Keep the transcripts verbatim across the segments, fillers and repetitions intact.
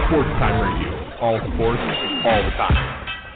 Sports Time Radio. All sports, all the time.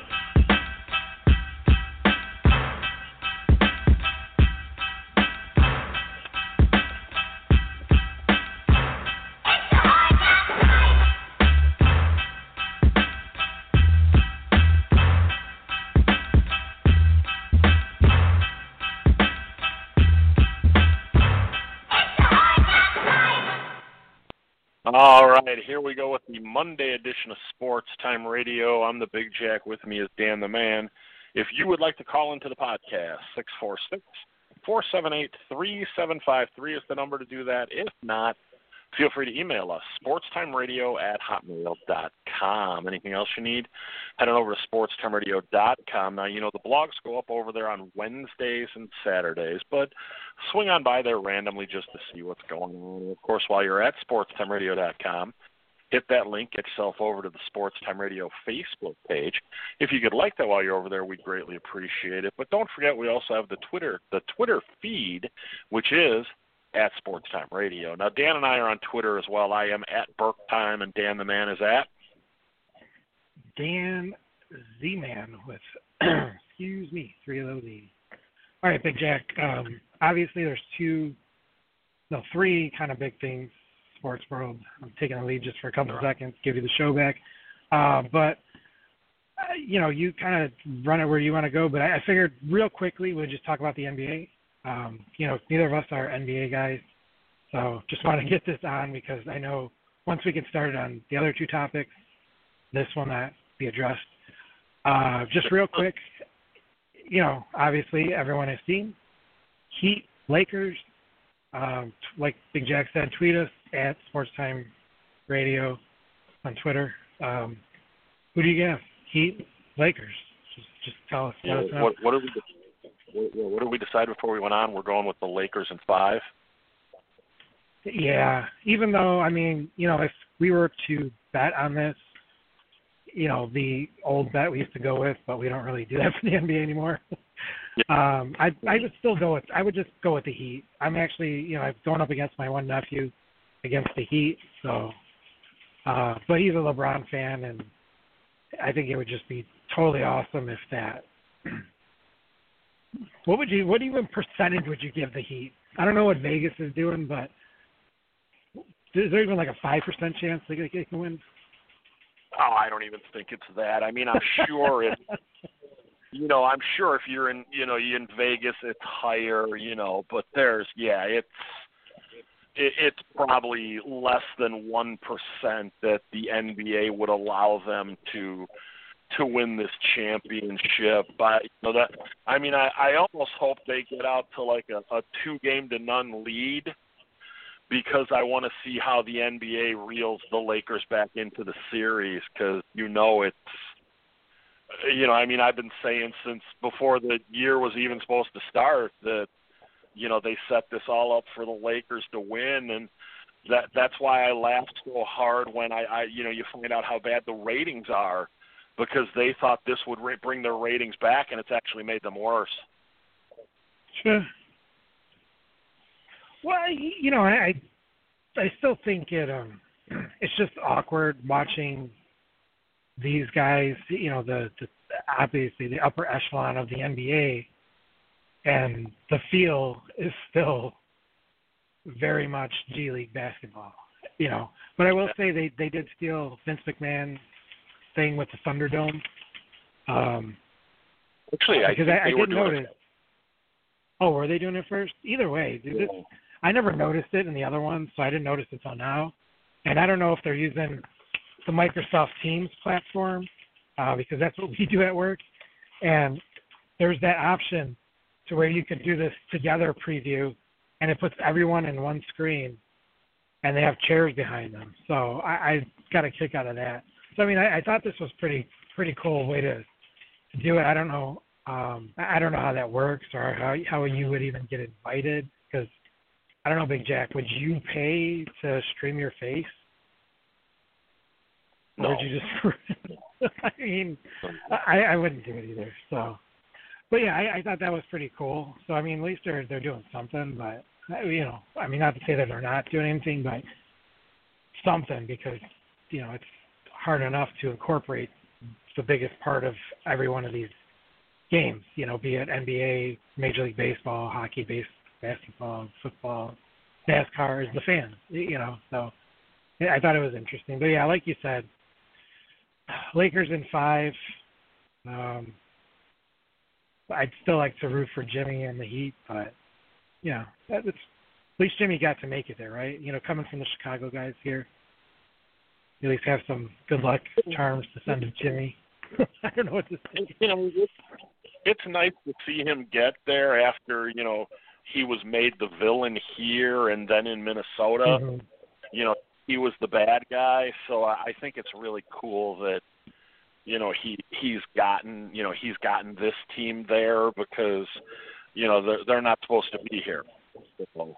All right, here we go with the Monday edition of Sports Time Radio. I'm the Big Jack. With me is Dan the Man. If you would like to call into the podcast, six four six, four seven eight, three seven five three is the number to do that. If not, feel free to email us, sportstimeradio at hotmail dot com. Anything else you need, head on over to sportstimeradio dot com. Now, you know, the blogs go up over there on Wednesdays and Saturdays, but swing on by there randomly just to see what's going on. Of course, while you're at sportstimeradio dot com, hit that link, get yourself over to the Sports Time Radio Facebook page. If you could like that while you're over there, we'd greatly appreciate it. But don't forget, we also have the Twitter, the Twitter feed, which is at Sports Time Radio. Now, Dan and I are on Twitter as well. I am at Burke Time, and Dan the Man is at Dan Z-Man with, excuse me, three of those E's. All right, Big Jack. Um, obviously, there's two, no, three kind of big things, sports world. I'm taking the lead just for a couple of seconds, give you the show back. Uh, but, uh, you know, you kind of run it where you want to go. But I, I figured real quickly we'd just talk about the N B A. Um, you know, neither of us are N B A guys, so just want to get this on because I know once we get started on the other two topics, this will not be addressed. Uh, just real quick, you know, obviously everyone has seen Heat, Lakers. Um, like Big Jack said, tweet us at Sports Time Radio on Twitter. Um, who do you guess? Heat, Lakers? Just, just tell us. Yeah, let us know. What, what are we? What, what did we decide before we went on? We're going with the Lakers in five. Yeah, even though, I mean, you know, if we were to bet on this, you know, the old bet we used to go with, but we don't really do that for the N B A anymore. Yeah. um, I I would still go with, I would just go with the Heat. I'm actually, you know, I'm going up against my one nephew against the Heat, so, uh, but he's a LeBron fan, and I think it would just be totally awesome if that. What would you? What even percentage would you give the Heat? I don't know what Vegas is doing, but is there even like a five percent chance they, they can win? Oh, I don't even think it's that. I mean, I'm sure it. You know, I'm sure if you're in, you know, you're in Vegas, it's higher. You know, but there's, yeah, it's it, it's probably less than one percent that the N B A would allow them to. to win this championship. But, you know, that, I mean, I, I almost hope they get out to like a, a two-game to none lead because I want to see how the N B A reels the Lakers back into the series because, you know, it's, you know, I mean, I've been saying since before the year was even supposed to start that, you know, they set this all up for the Lakers to win, and that that's why I laughed so hard when I, I you know, you find out how bad the ratings are, because they thought this would re- bring their ratings back, and it's actually made them worse. Sure. Well, you know, I I still think it um it's just awkward watching these guys, you know, the, the obviously the upper echelon of the N B A, and the feel is still very much G League basketball, you know. But I will say they, they did steal Vince McMahon thing with the Thunderdome. Um, Actually, I because think I, they I were did doing notice. it. Oh, were they doing it first? Either way, dude, Yeah. this, I never noticed it in the other ones, so I didn't notice it until now. And I don't know if they're using the Microsoft Teams platform uh, because that's what we do at work. And there's that option to where you can do this together preview, and it puts everyone in one screen, and they have chairs behind them. So I, I got a kick out of that. So I mean, I, I thought this was pretty pretty cool way to, to do it. I don't know, um, I don't know how that works or how how you would even get invited because I don't know, Big Jack. Would you pay to stream your face? No. Or would you just? I mean, I, I wouldn't do it either. So, but yeah, I, I thought that was pretty cool. So I mean, at least they're they're doing something. But you know, I mean, not to say that they're not doing anything, but something because you know it's hard enough to incorporate the biggest part of every one of these games, you know, be it N B A, Major League Baseball, hockey, base, basketball, football, NASCAR, is the fans, you know. So I thought it was interesting. But, yeah, like you said, Lakers in five. Um, I'd still like to root for Jimmy and the Heat, but, you know, that, it's, at least Jimmy got to make it there, right? You know, coming from the Chicago guys here, you at least have some good luck charms to send to Jimmy. I don't know what to say. You know, it's, it's nice to see him get there after, you know, he was made the villain here and then in Minnesota. Mm-hmm. You know, he was the bad guy. So I think it's really cool that, you know, he he's gotten, you know, he's gotten this team there because, you know, they're, they're not supposed to be here. So.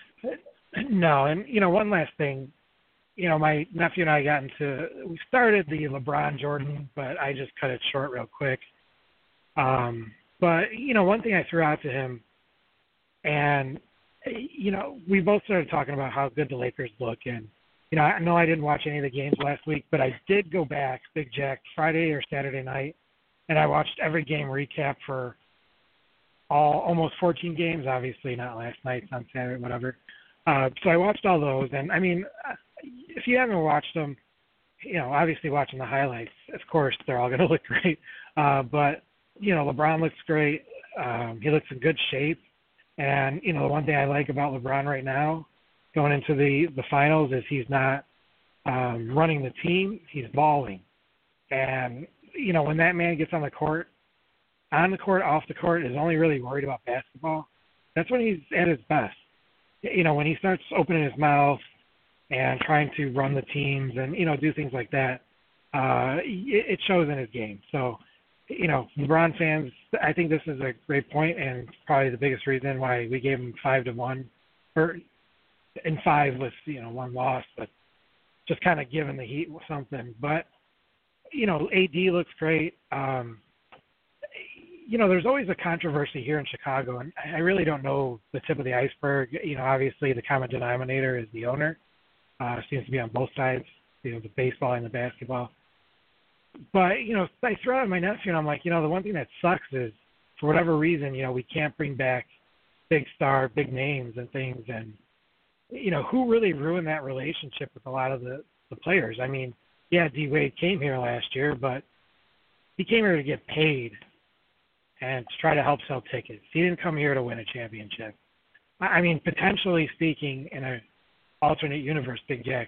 No, and, you know, one last thing. You know, my nephew and I got into, we started the LeBron Jordan, but I just cut it short real quick. Um, but, you know, one thing I threw out to him, and, you know, we both started talking about how good the Lakers look. And, you know, I know I didn't watch any of the games last week, but I did go back, Big Jack, Friday or Saturday night, and I watched every game recap for all almost fourteen games, obviously not last night, on Saturday, whatever. Uh, so I watched all those, and, I mean, if you haven't watched them, you know, obviously watching the highlights, of course, they're all going to look great. Uh, but, you know, LeBron looks great. Um, he looks in good shape. And, you know, the one thing I like about LeBron right now, going into the, the finals, is he's not um, running the team. He's balling. And, you know, when that man gets on the court, on the court, off the court, is only really worried about basketball, that's when he's at his best. You know, when he starts opening his mouth and trying to run the teams and, you know, do things like that, uh, it, it shows in his game. So, you know, LeBron fans, I think this is a great point and probably the biggest reason why we gave him five to one, or in five with, you know, one loss, but just kind of giving the Heat something. But, you know, A D looks great. Um, you know, there's always a controversy here in Chicago, and I really don't know the tip of the iceberg. You know, obviously the common denominator is the owner. Uh, seems to be on both sides, you know, the baseball and the basketball. But, you know, I throw out my nephew, and I'm like, you know, the one thing that sucks is, for whatever reason, you know, we can't bring back big star, big names and things. And, you know, who really ruined that relationship with a lot of the, the players? I mean, yeah, D-Wade came here last year, but he came here to get paid and to try to help sell tickets. He didn't come here to win a championship. I mean, potentially speaking, in a alternate universe, Big Jack,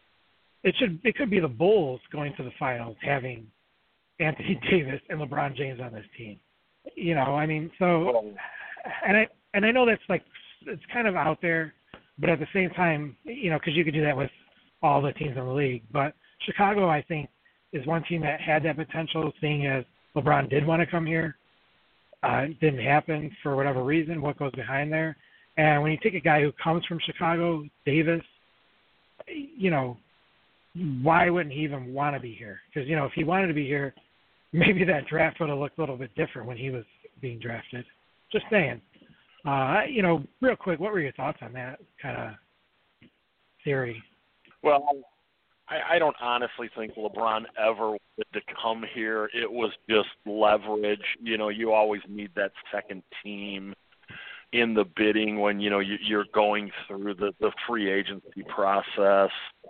it should it could be the Bulls going to the finals having Anthony Davis and LeBron James on this team. You know, I mean, so and I and I know that's like it's kind of out there, but at the same time, you know, because you could do that with all the teams in the league. But Chicago, I think, is one team that had that potential, seeing as LeBron did want to come here. Uh, it didn't happen for whatever reason. What goes behind there? And when you take a guy who comes from Chicago, Davis, you know, why wouldn't he even want to be here? Because, you know, if he wanted to be here, maybe that draft would have looked a little bit different when he was being drafted. Just saying. Uh, you know, real quick, what were your thoughts on that kind of theory? Well, I, I don't honestly think LeBron ever wanted to come here. It was just leverage. You know, you always need that second team in the bidding when, you know, you, you're going through the, the free agency process.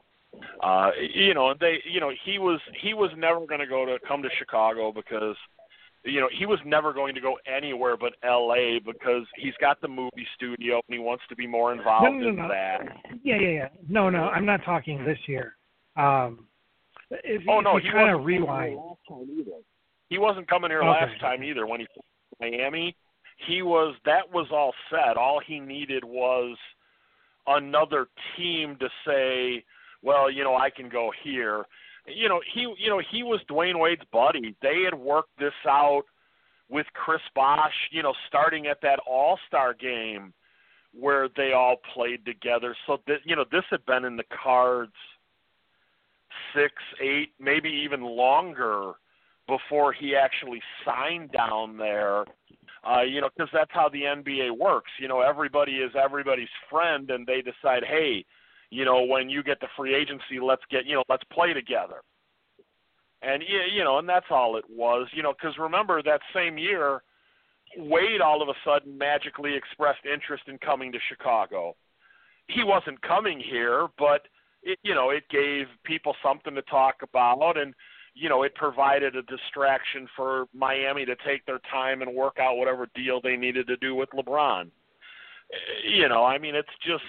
Uh, you know, they, you know, he was, he was never going to go to come to Chicago because, you know, he was never going to go anywhere but L A because he's got the movie studio and he wants to be more involved no, no, no, in no. that. Yeah, yeah, yeah. No, no, I'm not talking this year. Um, if, oh, if no, you he kind of wasn't rewind. last time either. He wasn't coming here Okay. last time either when he played Miami. He was, that was all set. All he needed was another team to say, well, you know, I can go here. You know, he, you know, he was Dwayne Wade's buddy. They had worked this out with Chris Bosh, you know, starting at that All-Star game where they all played together. So, that, you know, this had been in the cards six, eight, maybe even longer before he actually signed down there. Uh, you know, because that's how the N B A works. You know, everybody is everybody's friend, and they decide, hey, you know, when you get the free agency, let's get, you know, let's play together. And, you know, and that's all it was, you know, because remember that same year, Wade all of a sudden magically expressed interest in coming to Chicago. He wasn't coming here, but, it, you know, it gave people something to talk about, and, you know, it provided a distraction for Miami to take their time and work out whatever deal they needed to do with LeBron. You know, I mean, it's just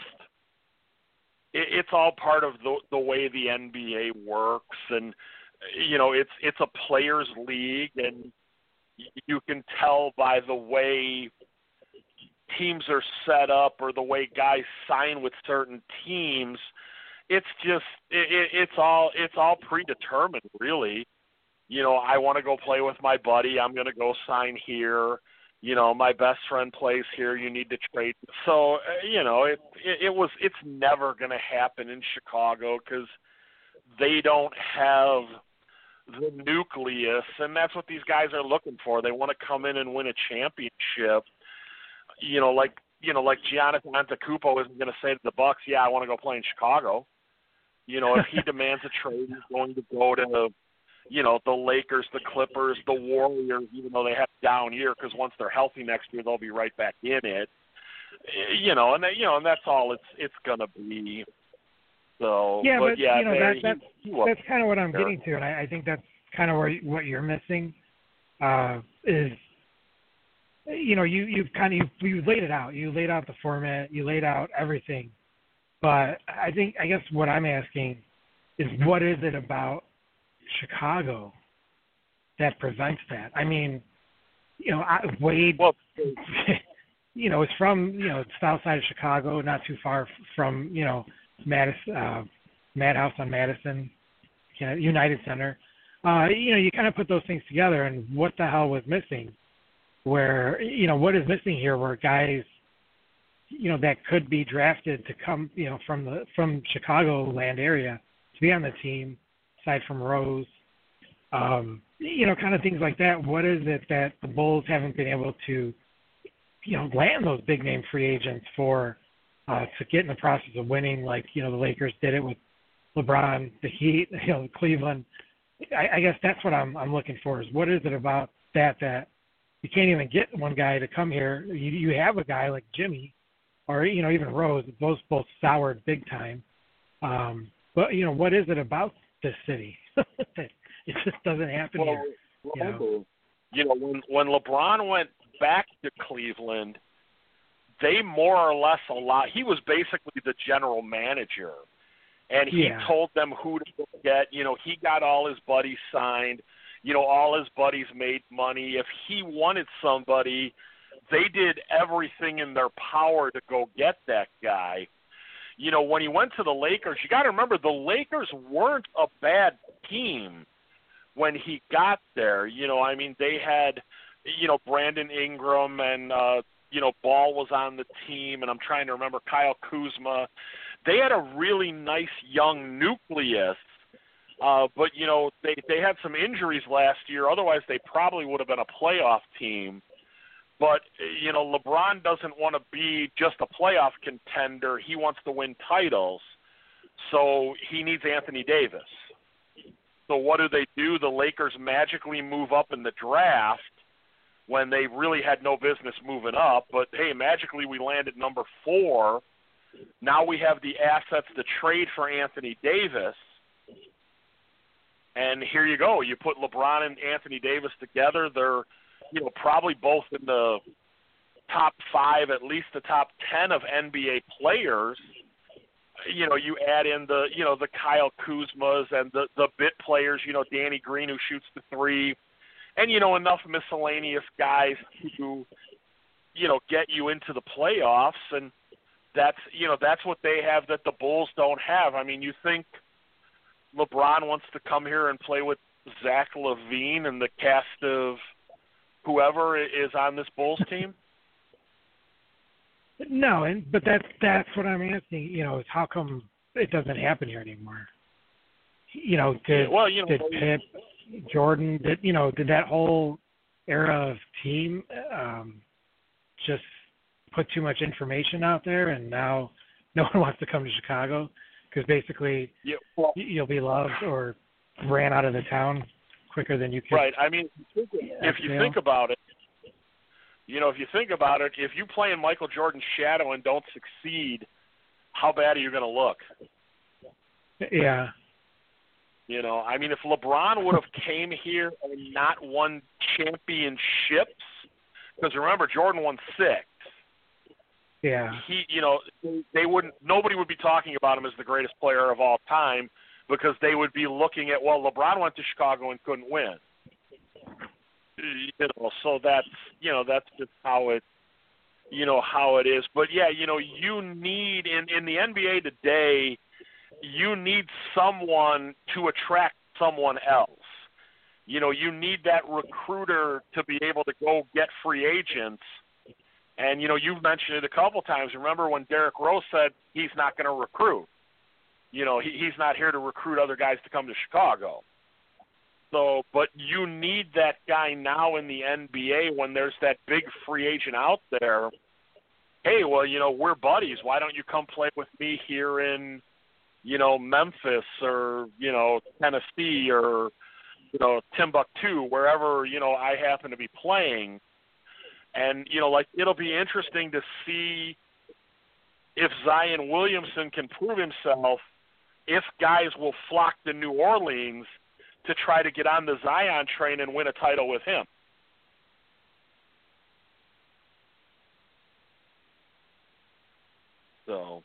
it, it's all part of the the way the N B A works, and you know, it's it's a players' league, and you can tell by the way teams are set up or the way guys sign with certain teams. It's just it, it's all it's all predetermined, really. You know, I want to go play with my buddy. I'm going to go sign here. You know, my best friend plays here. You need to trade. So, you know, it it, it was it's never going to happen in Chicago because they don't have the nucleus, and that's what these guys are looking for. They want to come in and win a championship. You know, like you know, like Giannis Antetokounmpo isn't going to say to the Bucks, "Yeah, I want to go play in Chicago." You know, if he demands a trade, he's going to go to, you know, the Lakers, the Clippers, the Warriors, even though they have a down year, because once they're healthy next year, they'll be right back in it. You know, and they, you know, and that's all it's it's going to be. So, yeah, but, but yeah, you know, that, that's he, he that's kind of what I'm getting to, and I, I think that's kind of where what you're missing uh, is. You know, you you've kind of you, you laid it out. You laid out the format. You laid out everything. But I think, I guess what I'm asking is what is it about Chicago that prevents that? I mean, you know, I, Wade, well, you know, is from, you know, south side of Chicago, not too far from, you know, Madison, uh, Madhouse on Madison, you know, United Center. Uh, you know, you kind of put those things together, and what the hell was missing? Where, you know, what is missing here where guys, you know, that could be drafted to come, you know, from the from Chicagoland area to be on the team, aside from Rose, um, you know, kind of things like that. What is it that the Bulls haven't been able to, you know, land those big name free agents for uh, to get in the process of winning, like, you know, the Lakers did it with LeBron, the Heat, you know, Cleveland. I, I guess that's what I'm I'm looking for is what is it about that that you can't even get one guy to come here. You you have a guy like Jimmy, or you know even Rose. Those both soured big time. Um, but you know what is it about this city? It just doesn't happen well, here. You know? you know when when LeBron went back to Cleveland, they more or less allowed. He was basically the general manager, and he yeah. told them who to get. You know, he got all his buddies signed. You know, all his buddies made money. If he wanted somebody, they did everything in their power to go get that guy. You know, when he went to the Lakers, you got to remember the Lakers weren't a bad team when he got there. You know, I mean, they had, you know, Brandon Ingram and, uh, you know, Ball was on the team, and I'm trying to remember Kyle Kuzma. They had a really nice young nucleus. Uh, but, you know, they, they had some injuries last year. Otherwise, they probably would have been a playoff team. But, you know, LeBron doesn't want to be just a playoff contender. He wants to win titles. So he needs Anthony Davis. So what do they do? The Lakers magically move up in the draft when they really had no business moving up. But, hey, magically we landed number four. Now we have the assets to trade for Anthony Davis. And here you go. You put LeBron and Anthony Davis together. They're, you know, probably both in the top five, at least the top ten of N B A players. You know, you add in the, you know, the Kyle Kuzmas and the, the bit players, you know, Danny Green who shoots the three, and, you know, enough miscellaneous guys to, you know, get you into the playoffs. And that's, you know, that's what they have that the Bulls don't have. I mean, you think LeBron wants to come here and play with Zach LaVine and the cast of whoever is on this Bulls team? No, and but that's that's what I'm asking. You know, is how come it doesn't happen here anymore? You know, did well, you know, did Pitt, Jordan, did you know, did that whole era of team um, just put too much information out there, and now no one wants to come to Chicago because basically yeah, well, you'll be loved or ran out of the town quicker than you could. Right. I mean, if you think about it, you know, if you think about it, if you play in Michael Jordan's shadow and don't succeed, how bad are you going to look? Yeah. You know, I mean, if LeBron would have came here and not won championships, because remember, Jordan won six. Yeah. He, you know, they wouldn't. Nobody would be talking about him as the greatest player of all time because they would be looking at, well, LeBron went to Chicago and couldn't win. You know, so that's you know that's just how it, you know how it is. But yeah, you know, you need in in the N B A today, you need someone to attract someone else. You know, you need that recruiter to be able to go get free agents. And, you know, you've mentioned it a couple times. Remember when Derrick Rose said he's not going to recruit. You know, he, he's not here to recruit other guys to come to Chicago. So, but you need that guy now in the N B A when there's that big free agent out there. Hey, well, you know, we're buddies. Why don't you come play with me here in, you know, Memphis or, you know, Tennessee or, you know, Timbuktu, wherever, you know, I happen to be playing. And, you know, like, it'll be interesting to see if Zion Williamson can prove himself, if guys will flock to New Orleans to try to get on the Zion train and win a title with him. So,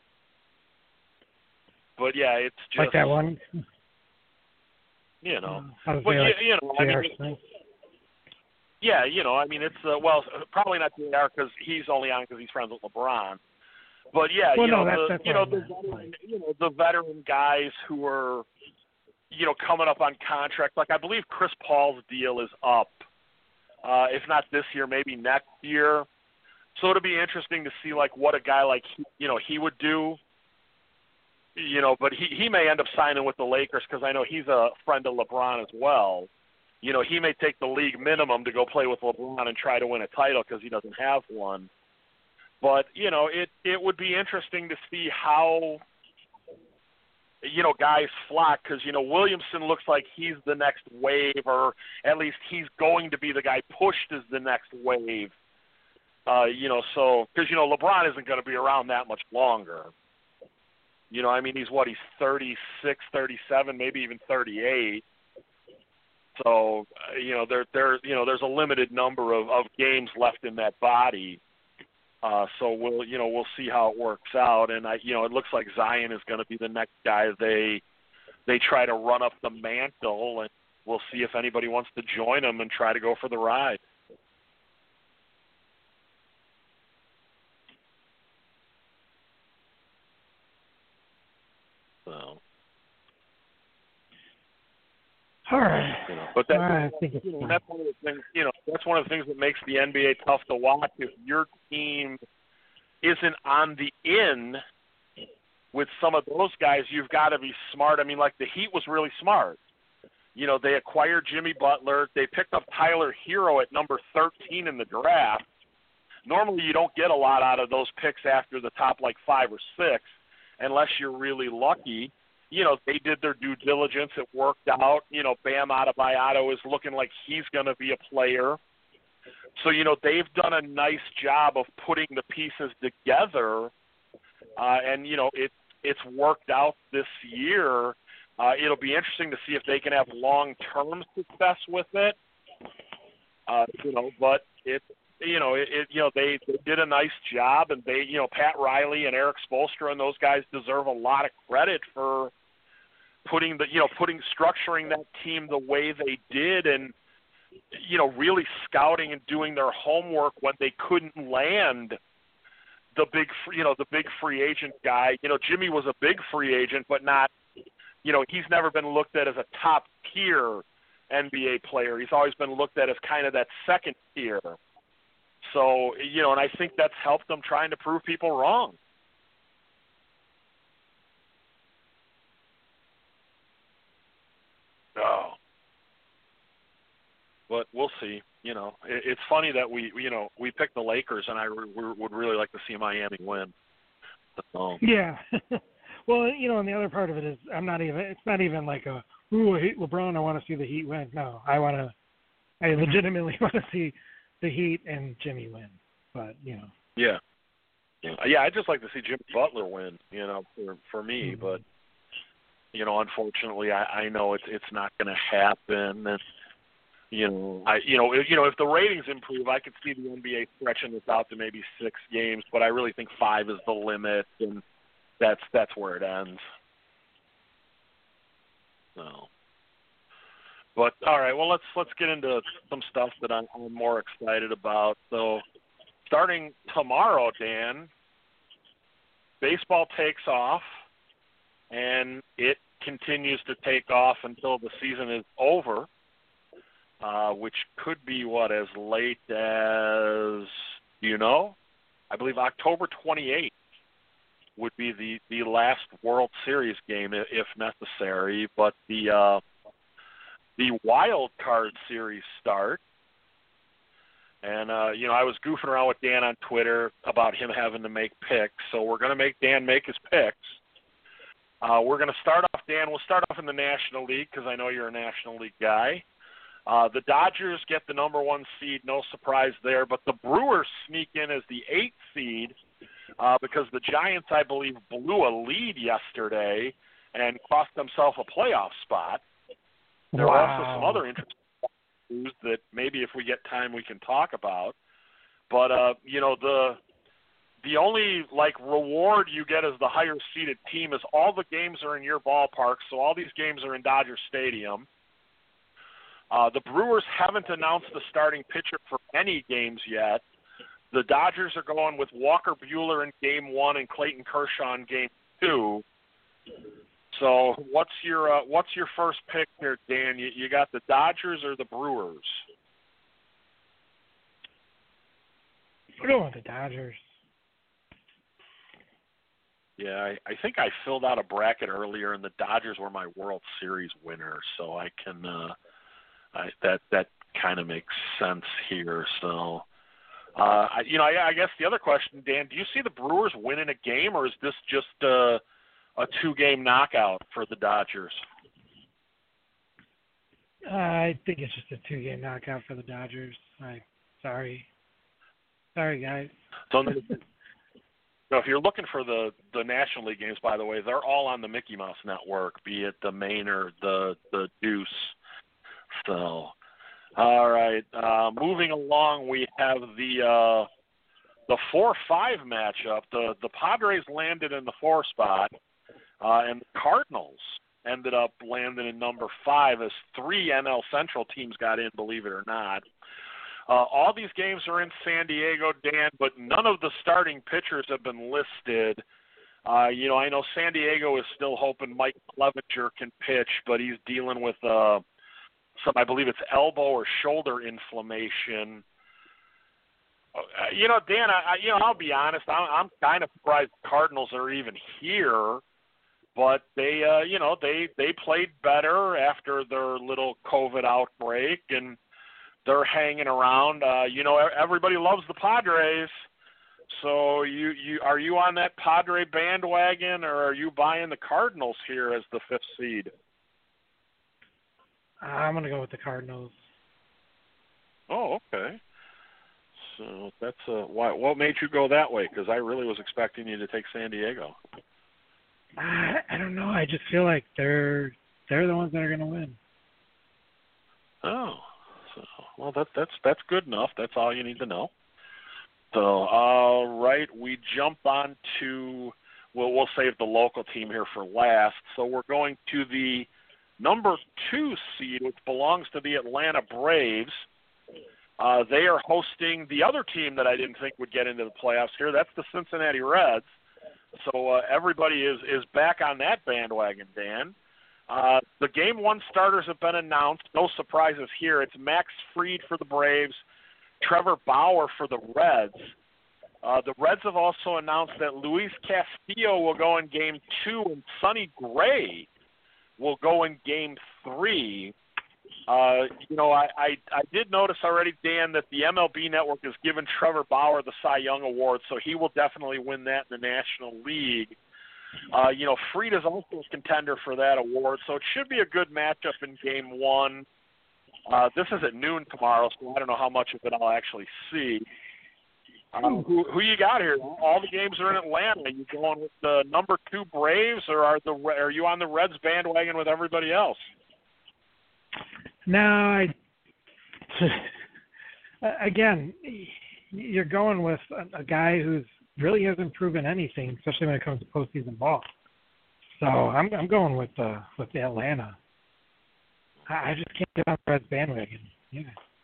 but yeah, it's just like that one. You know, uh, but you, like you know, I mean, yeah, you know, I mean, it's uh, well, probably not J R because he's only on because he's friends with LeBron. But yeah, well, you no, know, that's, the, that's you know, the meant. veteran, you know, the veteran guys who are, you know, coming up on contract. Like I believe Chris Paul's deal is up. Uh, if not this year, maybe next year. So it'll be interesting to see like what a guy like he, you know he would do. You know, but he he may end up signing with the Lakers because I know he's a friend of LeBron as well. You know, he may take the league minimum to go play with LeBron and try to win a title because he doesn't have one. But, you know, it, it would be interesting to see how, you know, guys flock because, you know, Williamson looks like he's the next wave or at least he's going to be the guy pushed as the next wave. Uh, you know, so because, you know, LeBron isn't going to be around that much longer. You know, I mean, he's what, he's thirty-six, thirty-seven, maybe even thirty-eight. So, uh, you know, there, there, you know, there's a limited number of, of games left in that body. Uh, so we'll, you know, we'll see how it works out. And I, you know, it looks like Zion is going to be the next guy they, they try to run up the mantle, and we'll see if anybody wants to join them and try to go for the ride. So. All right. You know, but that's, right, I think it's you know, that's one of the things. You know, that's one of the things that makes the N B A tough to watch. If your team isn't on the in with some of those guys, you've got to be smart. I mean, like the Heat was really smart. You know, they acquired Jimmy Butler. They picked up Tyler Hero at number thirteen in the draft. Normally, you don't get a lot out of those picks after the top like five or six, unless you're really lucky. You know, they did their due diligence. It worked out. You know, Bam Adebayo is looking like he's going to be a player. So, you know, they've done a nice job of putting the pieces together. Uh, and, you know, it, it's worked out this year. Uh, it'll be interesting to see if they can have long-term success with it. Uh, you know, but it, you know, it, it you know, they, they did a nice job, and they, you know, Pat Riley and Eric Spoelstra and those guys deserve a lot of credit for putting the, you know, putting, structuring that team the way they did and, you know, really scouting and doing their homework when they couldn't land the big, you know, the big free agent guy. You know, Jimmy was a big free agent, but not, you know, he's never been looked at as a top tier N B A player. He's always been looked at as kind of that second tier. So, you know, and I think that's helped them trying to prove people wrong. Oh. But we'll see. You know, it, it's funny that we, you know, we picked the Lakers, and I re- would really like to see Miami win. So. Yeah. Well, you know, and the other part of it is I'm not even. It's not even like a ooh, I hate LeBron. I want to see the Heat win. No, I want to. I legitimately want to see the Heat and Jimmy win. But you know. Yeah. Yeah, I'd just like to see Jimmy Butler win. You know, for for me, mm-hmm. but you know, unfortunately, I, I know it's it's not going to happen. And you know, I you know if, you know if the ratings improve, I could see the N B A stretching this out to maybe six games. But I really think five is the limit, and that's that's where it ends. So, but all right, well let's let's get into some stuff that I'm, I'm more excited about. So, starting tomorrow, Dan, baseball takes off, and it continues to take off until the season is over, uh, which could be what as late as you know, I believe October twenty-eighth. Would be the, the last World Series game if necessary, but the uh, the wild card series start, and uh, you know I was goofing around with Dan on Twitter about him having to make picks, so we're going to make Dan make his picks. Uh, we're going to start off, Dan. We'll start off in the National League because I know you're a National League guy. Uh, the Dodgers get the number one seed, no surprise there, but the Brewers sneak in as the eighth seed. Uh, because the Giants, I believe, blew a lead yesterday and cost themselves a playoff spot. There wow. are also some other interesting news that maybe if we get time we can talk about. But, uh, you know, the the only, like, reward you get as the higher-seeded team is all the games are in your ballpark, so all these games are in Dodger Stadium. Uh, the Brewers haven't announced the starting pitcher for any games yet. The Dodgers are going with Walker Buehler in game one and Clayton Kershaw in game two. So what's your uh, what's your first pick here, Dan? You, you got the Dodgers or the Brewers? We're going with the Dodgers. Yeah, I, I think I filled out a bracket earlier, and the Dodgers were my World Series winner, so I can uh, I, that that kind of makes sense here. So. Uh, I, you know, I, I guess the other question, Dan, do you see the Brewers winning a game, or is this just uh, a two-game knockout for the Dodgers? Uh, I think it's just a two-game knockout for the Dodgers. I sorry, sorry guys. So, so if you're looking for the, the National League games, by the way, they're all on the Mickey Mouse Network, be it the Maine or the the Deuce. So. All right. Uh, moving along, we have the uh, the four five matchup. The the Padres landed in the four spot, uh, and the Cardinals ended up landing in number five as three N L Central teams got in, believe it or not. Uh, all these games are in San Diego, Dan, but none of the starting pitchers have been listed. Uh, you know, I know San Diego is still hoping Mike Clevenger can pitch, but he's dealing with uh, – some, I believe it's elbow or shoulder inflammation. Uh, you know, Dan, I, you know, I'll be honest. I'm, I'm kind of surprised the Cardinals are even here, but they, uh, you know, they they played better after their little COVID outbreak, and they're hanging around. Uh, you know, everybody loves the Padres. So you, you are you on that Padre bandwagon, or are you buying the Cardinals here as the fifth seed? I'm going to go with the Cardinals. Oh, okay. So that's uh, why. What made you go that way? Because I really was expecting you to take San Diego. I, I don't know. I just feel like they're they're the ones that are going to win. Oh, so well that that's that's good enough. That's all you need to know. So all right, we jump on to. Well, we'll save the local team here for last. So we're going to the number two seed, which belongs to the Atlanta Braves. Uh, they are hosting the other team that I didn't think would get into the playoffs here. That's the Cincinnati Reds. So uh, everybody is, is back on that bandwagon, Dan. Uh, the game one starters have been announced. No surprises here. It's Max Fried for the Braves, Trevor Bauer for the Reds. Uh, the Reds have also announced that Luis Castillo will go in game two and Sonny Gray will go in game three. Uh, you know, I, I, I did notice already, Dan, that the M L B Network has given Trevor Bauer the Cy Young Award, so he will definitely win that in the National League. Uh, you know, Frida's also a contender for that award, so it should be a good matchup in game one. Uh, this is at noon tomorrow, so I don't know how much of it I'll actually see. Um, who, who you got here? All the games are in Atlanta. Are you going with the number two Braves, or are the are you on the Reds bandwagon with everybody else? No, I. Again, you're going with a, a guy who's really hasn't proven anything, especially when it comes to postseason ball. So I'm I'm going with uh, with the Atlanta. I, I just can't get on the Reds bandwagon. Yeah.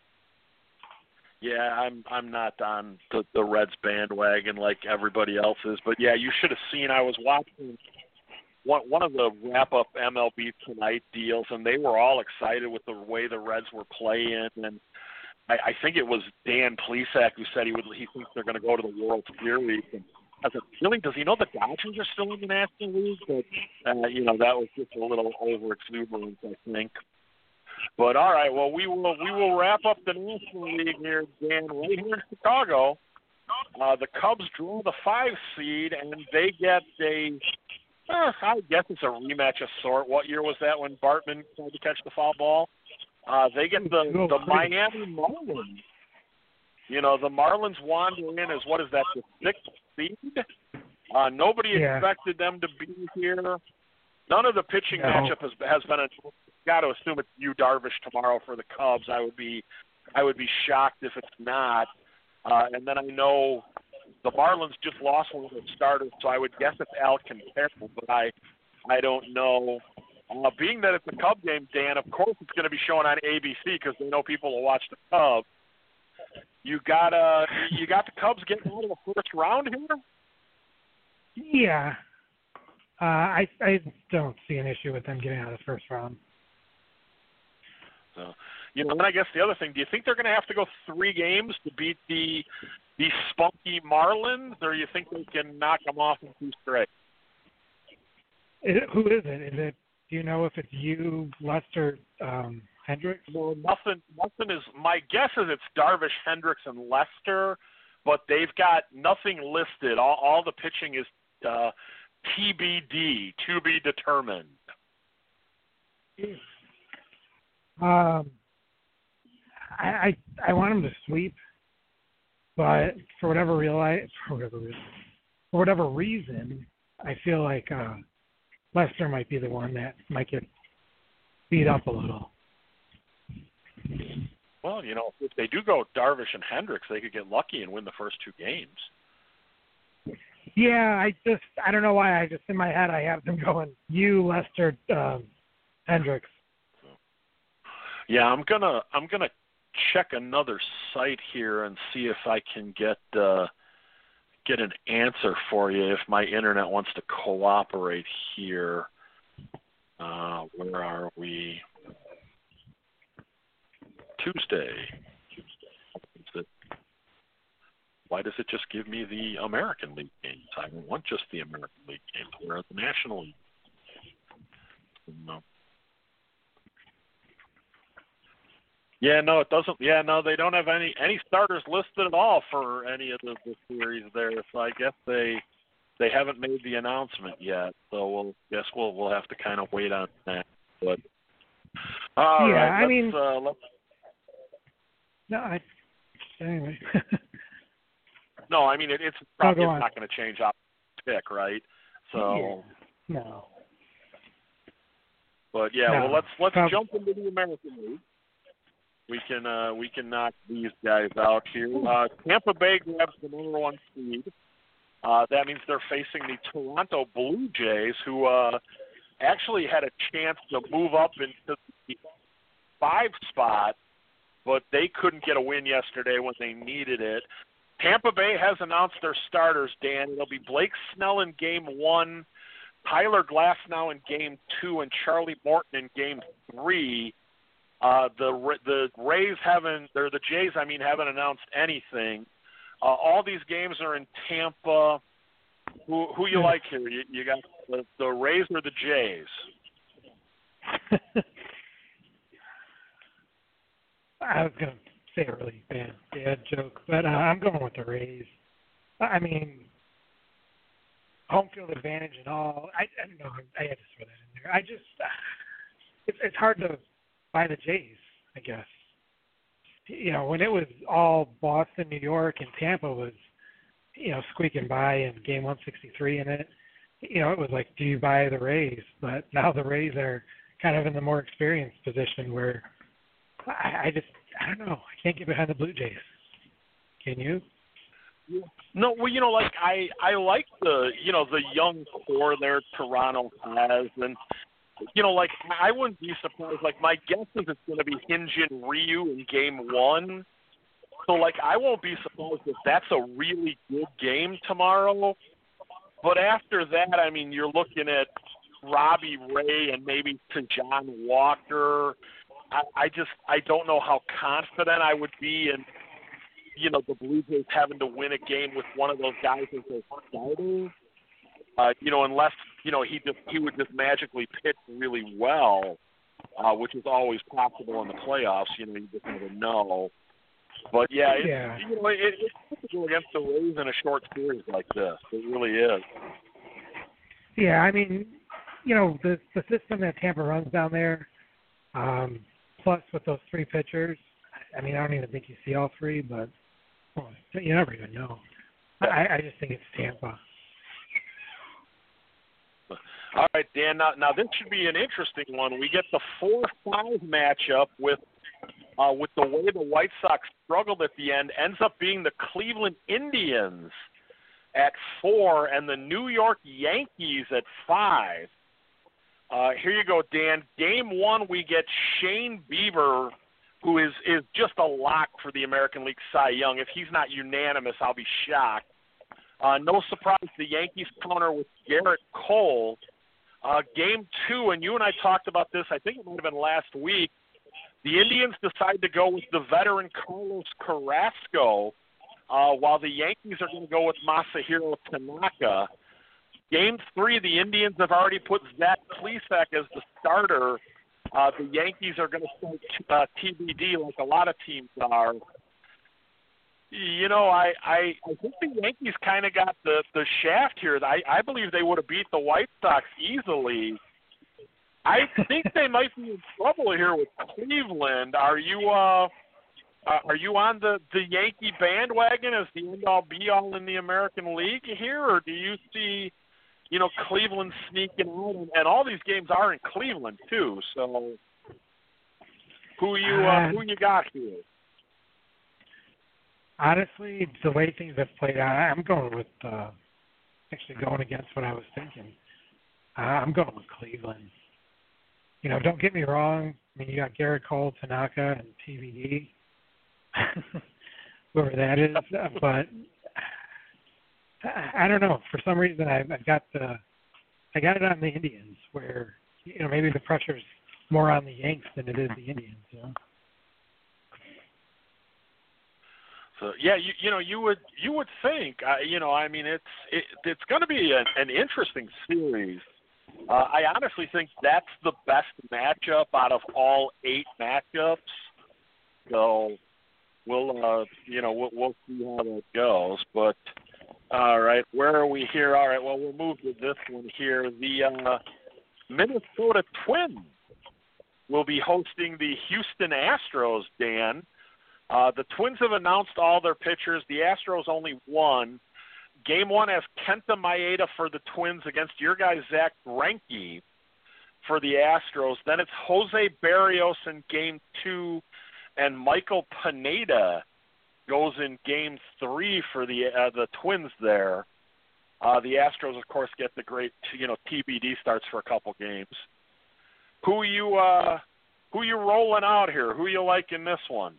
Yeah, I'm I'm not on the, the Reds bandwagon like everybody else is, but yeah, you should have seen. I was watching one one of the wrap up M L B Tonight deals, and they were all excited with the way the Reds were playing. And I, I think it was Dan Plesac who said he would he thinks they're going to go to the World Series. And I was like, really? Does he know the Dodgers are still in the National League? But uh, you know, that was just a little over exuberance, I think. But all right, well, we will we will wrap up the National League here, Dan, right here in Chicago. Uh, the Cubs draw the five seed, and they get a, uh, I guess it's a rematch of sort. What year was that when Bartman tried to catch the foul ball? Uh, they get the the Miami Marlins. You know, the Marlins wander in as what is that, the sixth seed? Uh, nobody yeah. expected them to be here. None of the pitching no. matchup has has been a. Got to assume it's Yu Darvish tomorrow for the Cubs. I would be, I would be shocked if it's not. Uh, and then I know the Marlins just lost one of their starters, so I would guess it's Al Quintero, but I, I don't know. Uh, being that it's a Cub game, Dan, of course it's going to be shown on A B C because they know people will watch the Cubs. You got uh, you got the Cubs getting out of the first round here. Yeah, uh, I I don't see an issue with them getting out of the first round. So, you know, and I guess the other thing, do you think they're going to have to go three games to beat the the spunky Marlins, or do you think they can knock them off in two straight? Is it, who is it? Is it? Do you know if it's you, Lester, um, Hendricks? No, nothing. Nothing is. My guess is it's Darvish, Hendricks, and Lester, but they've got nothing listed. All, all the pitching is uh, T B D, to be determined. Um, I, I I want them to sweep, but for whatever realize for whatever reason, for whatever reason, I feel like uh, Lester might be the one that might get beat up a little. Well, you know, if they do go Darvish and Hendricks, they could get lucky and win the first two games. Yeah, I just I don't know why I just in my head I have them going you, Lester, um, Hendricks. Yeah, I'm gonna I'm gonna check another site here and see if I can get uh, get an answer for you if my internet wants to cooperate here. Uh, where are we? Tuesday. Why does it just give me the American League games? I don't want just the American League games. Where are the National League? No. Yeah, no, it doesn't. Yeah, no, they don't have any any starters listed at all for any of the, the series there. So I guess they they haven't made the announcement yet. So we'll guess we'll we'll have to kind of wait on that. But all yeah, right, I mean, uh, let's. No, I anyway. No, I mean it, it's probably oh, not going to change up pick, right? So yeah. no. But yeah, no. well let's let's Prob- jump into the American League. We can uh, we can knock these guys out here. Uh, Tampa Bay grabs the number one seed. Uh, that means they're facing the Toronto Blue Jays, who uh, actually had a chance to move up into the five spot, but they couldn't get a win yesterday when they needed it. Tampa Bay has announced their starters, Dan. It'll be Blake Snell in game one, Tyler Glasnow in game two, and Charlie Morton in game three. Uh, the the Rays haven't, or the Jays, I mean, haven't announced anything. Uh, all these games are in Tampa. Who who you like here? You, you got the, the Rays or the Jays? I was gonna say a really bad bad joke, but uh, I'm going with the Rays. I mean, home field advantage and all. I, I don't know. I had to throw that in there. I just, it's it's hard to buy the Jays, I guess. You know, when it was all Boston, New York, and Tampa was, you know, squeaking by in game one sixty-three in it, you know, it was like, do you buy the Rays? But now the Rays are kind of in the more experienced position where I, I just, I don't know. I can't get behind the Blue Jays. Can you? No, well, you know, like I, I like the, you know, the young core there Toronto has, and you know, like I wouldn't be surprised. Like my guess is it's going to be Hyun-Jin Ryu in Game One, so like I won't be surprised if that's a really good game tomorrow. But after that, I mean, you're looking at Robbie Ray and maybe to John Walker. I, I just, I don't know how confident I would be in, you know, the Blue Jays having to win a game with one of those guys as their starter. Uh, you know, unless, you know, he just he would just magically pitch really well, uh, which is always possible in the playoffs. You know, you just never know. But yeah, it's, yeah. you know, it, it's difficult against the Rays in a short series like this. It really is. Yeah, I mean, you know, the the system that Tampa runs down there, um, plus with those three pitchers, I mean, I don't even think you see all three, but well, you never even know. I, I just think it's Tampa. All right, Dan. Now, now this should be an interesting one. We get the four five matchup with uh, with the way the White Sox struggled at the end. Ends up being the Cleveland Indians at four and the New York Yankees at five. Uh, here you go, Dan. Game one, we get Shane Bieber, who is, is just a lock for the American League Cy Young. If he's not unanimous, I'll be shocked. Uh, no surprise, the Yankees counter with Garrett Cole. Uh, game two, and you and I talked about this, I think it might have been last week, the Indians decide to go with the veteran Carlos Carrasco, uh, while the Yankees are going to go with Masahiro Tanaka. Game three, the Indians have already put Zach Plesac as the starter. Uh, the Yankees are going to start uh, T B D like a lot of teams are. You know, I, I, I think the Yankees kind of got the, the shaft here. I, I believe they would have beat the White Sox easily. I think they might be in trouble here with Cleveland. Are you uh, uh, are you on the, the Yankee bandwagon as the end-all be-all in the American League here, or do you see, you know, Cleveland sneaking out? And, and all these games are in Cleveland too. So, who you uh, who you got here? Honestly, the way things have played out, I'm going with uh, actually going against what I was thinking. Uh, I'm going with Cleveland. You know, don't get me wrong. I mean, you got Garrett Cole, Tanaka, and T V D, whoever that is. But I don't know. For some reason, I've, I've got the I got it on the Indians, where you know maybe the pressure's more on the Yanks than it is the Indians. You know. So yeah, you you know you would you would think uh, you know I mean it's it, it's going to be an, an interesting series. Uh, I honestly think that's the best matchup out of all eight matchups. So we'll uh, you know we'll, we'll see how that goes. But all right, where are we here? All right, well we'll move to this one here. The uh, Minnesota Twins will be hosting the Houston Astros. Dan. Uh, the Twins have announced all their pitchers. The Astros only won. Game one has Kenta Maeda for the Twins against your guy Zach Greinke for the Astros. Then it's Jose Barrios in game two, and Michael Pineda goes in game three for the uh, the Twins there. Uh, the Astros, of course, get the great you know T B D starts for a couple games. Who you uh, who you rolling out here? Who you like in this one?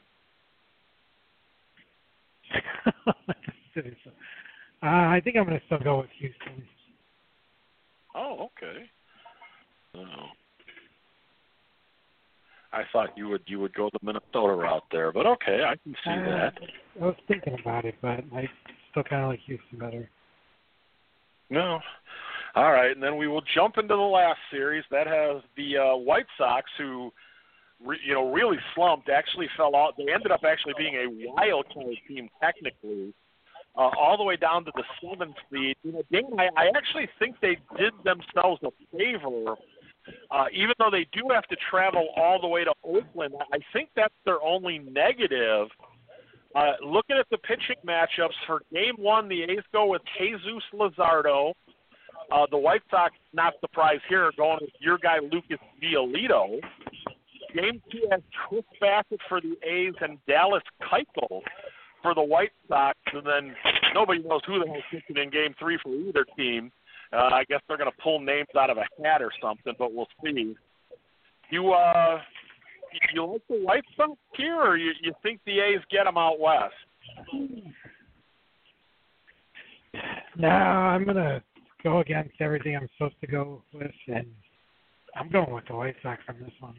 uh, I think I'm going to still go with Houston. Oh, okay. Oh. I thought you would you would go the Minnesota route there, but okay, I can see uh, that. I was thinking about it, but I still kind of like Houston better. No. All right, and then we will jump into the last series. That has the uh, White Sox, who Re, you know, really slumped, actually fell out. They ended up actually being a wild card team technically, uh, all the way down to the seventh seed. You know, Dan, I, I actually think they did themselves a favor. Uh, even though they do have to travel all the way to Oakland, I think that's their only negative. Uh, looking at the pitching matchups for game one, the A's go with Jesus Luzardo. Uh, the White Sox, not surprised here, are going with your guy Lucas Giolito. Game two has Chris Bassett for the A's and Dallas Keuchel for the White Sox, and then nobody knows who the hell's pitching in game three for either team. Uh, I guess they're going to pull names out of a hat or something, but we'll see. You uh, you like the White Sox here, or you, you think the A's get them out west? No, I'm going to go against everything I'm supposed to go with, and I'm going with the White Sox on this one.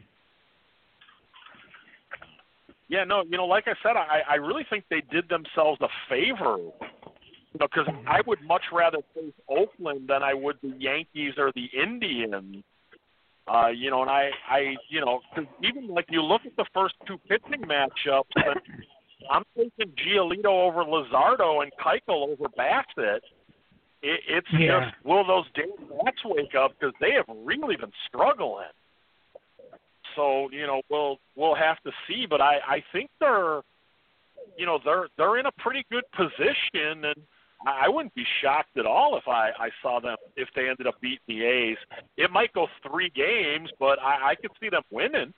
Yeah, no, you know, like I said, I, I really think they did themselves a favor. You know, because I would much rather face Oakland than I would the Yankees or the Indians. Uh, you know, and I, I, you know, cause even like you look at the first two pitching matchups, and I'm thinking Giolito over Luzardo and Keuchel over Bassett. It, it's yeah. just, will those damn bats wake up, because they have really been struggling. So, you know, we'll we'll have to see, but I, I think they're, you know, they're they're in a pretty good position, and I wouldn't be shocked at all if I, I saw them, if they ended up beating the A's. It might go three games, but I, I could see them winning.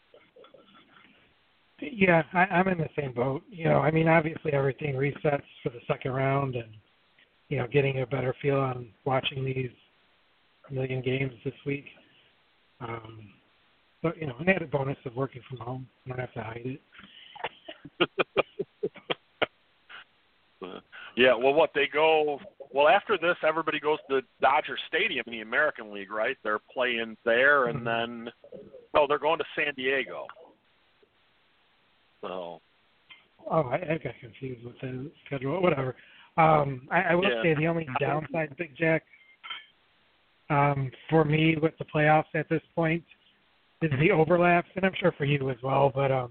Yeah, I, I'm in the same boat. You know, I mean, obviously everything resets for the second round, and, you know, getting a better feel on watching these million games this week. Um, but, you know, an added bonus of working from home. I don't have to hide it. Yeah, well, what, they go – well, after this, everybody goes to Dodger Stadium in the American League, right? They're playing there, and then – oh, they're going to San Diego. So – Oh, I, I got confused with the schedule. Whatever. Um, I, I will yeah. say the only downside, Big Jack, um, for me with the playoffs at this point is the overlaps, and I'm sure for you as well, but, um,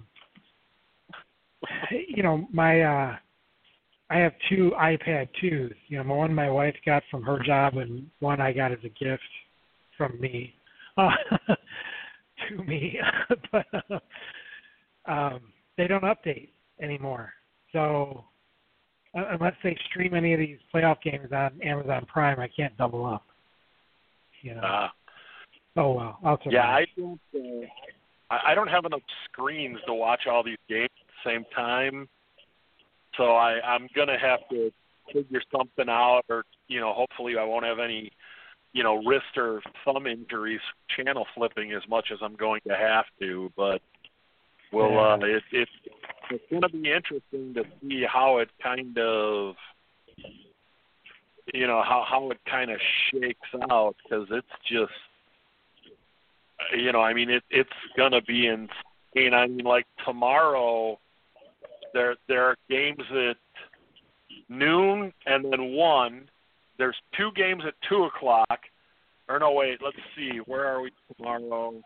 you know, my uh, – I have two iPad twos. You know, one my wife got from her job, and one I got as a gift from me, uh, to me. but uh, um, they don't update anymore. So uh, unless they stream any of these playoff games on Amazon Prime, I can't double up. You know. Uh, oh well, I'll survive. Yeah, I don't. Uh, I don't have enough screens to watch all these games at the same time. So I, I'm going to have to figure something out, or, you know, hopefully I won't have any, you know, wrist or thumb injuries channel flipping as much as I'm going to have to. But we'll, yeah. uh, it, it, it's going to be interesting to see how it kind of, you know, how, how it kind of shakes out, because it's just, you know, I mean, it, it's going to be insane. I mean, like tomorrow, There, there are games at noon and then one. There's two games at two o'clock. Or no, wait, let's see. Where are we tomorrow?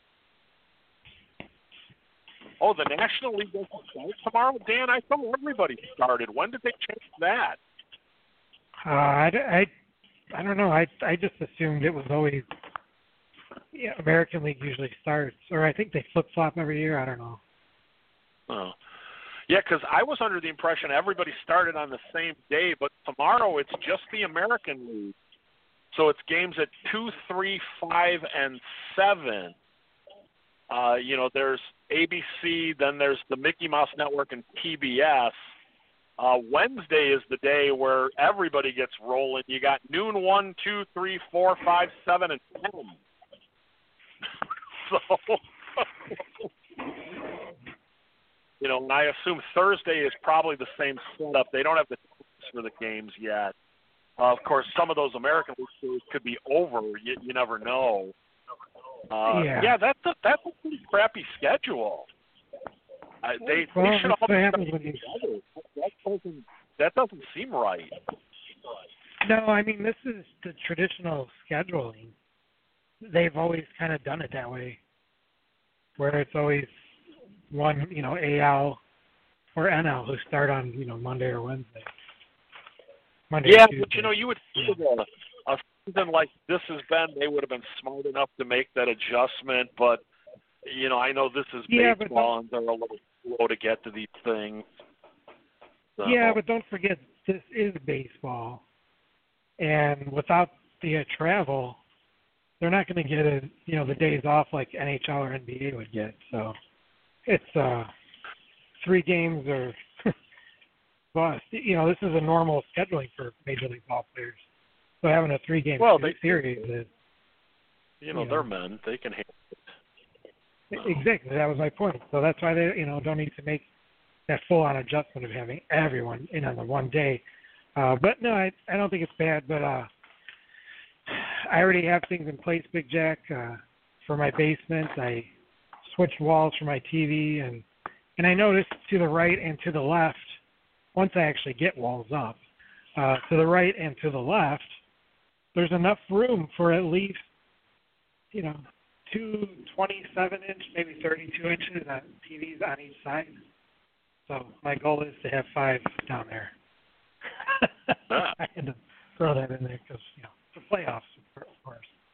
Oh, the National League doesn't start tomorrow? Dan, I thought everybody started. When did they change that? Uh, I, I, I don't know. I, I just assumed it was always yeah, American League usually starts. Or I think they flip-flop every year. I don't know. Oh. Yeah, because I was under the impression everybody started on the same day, but tomorrow it's just the American League. So it's games at two, three, five, and seven. Uh, you know, there's A B C, then there's the Mickey Mouse Network and P B S. Uh, Wednesday is the day where everybody gets rolling. You got noon, one, two, three, four, five, seven, and ten. so... You know, and I assume Thursday is probably the same setup. They don't have the times for the games yet. Uh, of course, some of those American League series could be over. You, you never know. Uh, yeah. yeah, that's a that's a pretty crappy schedule. Uh, they well, they should all be happens when starting you... together. That doesn't that doesn't seem right. No, I mean this is the traditional scheduling. They've always kind of done it that way, where it's always one, you know, A L or N L who start on, you know, Monday or Wednesday. Monday. Yeah, Tuesday. but you know, you would think a, a season like this has been, they would have been smart enough to make that adjustment. But you know, I know this is yeah, baseball, and they're a little slow to get to these things. So. Yeah, but don't forget, this is baseball, and without the uh, travel, they're not going to get a, you know the days off like N H L or N B A would get. So it's uh, three games or bust. You know, this is a normal scheduling for Major League ball players. So having a three-game well, they, series is, you know, you they're know, men. They can handle it. No. Exactly. That was my point. So that's why they, you know, don't need to make that full-on adjustment of having everyone in on the one day. Uh, but no, I I don't think it's bad. But uh, I already have things in place, Big Jack, uh, for my basement. I switched walls for my T V, and and I noticed to the right and to the left, once I actually get walls up, uh, to the right and to the left, there's enough room for at least, you know, two twenty-seven inch, maybe thirty-two inches on T Vs on each side. So my goal is to have five down there. Ah. I had to throw that in there because, you know, the playoffs, of course.